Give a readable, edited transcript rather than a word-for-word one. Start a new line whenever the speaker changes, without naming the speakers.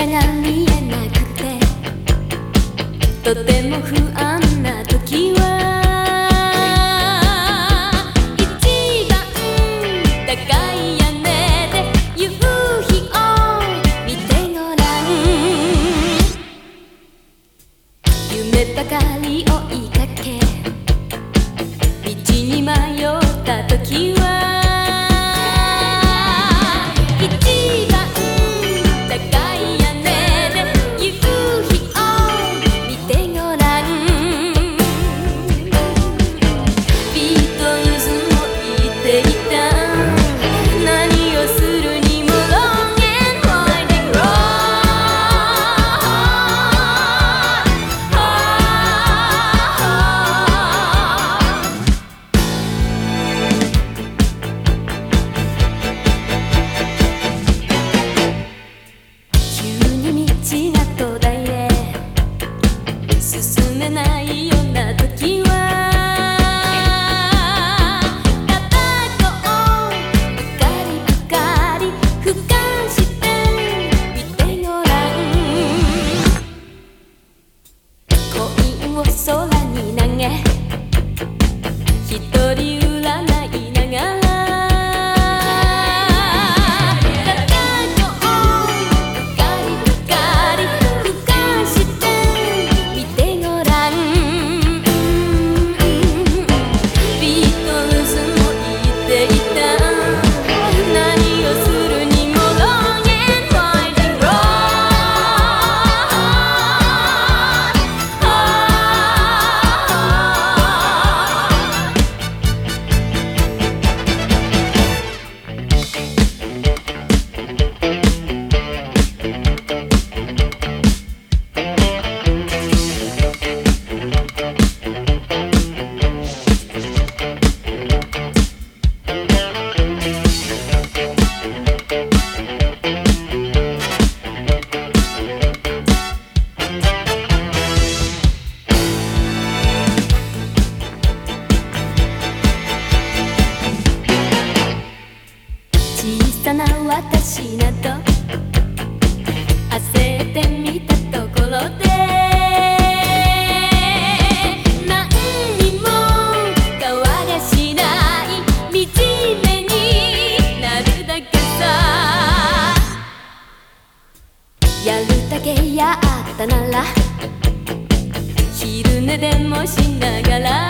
が見えなくてとても不安な時は一番高い屋根で夕日を見てごらん。夢ばかり追いかけ道に迷った時は進めないような時は片方うかりばかり俯瞰して見てごらん。コインを空に投げ一人占いながら小さな私など焦ってみたところで何にも変わりゃしない惨めになるだけさ。やるだけやったなら昼寝でもしながら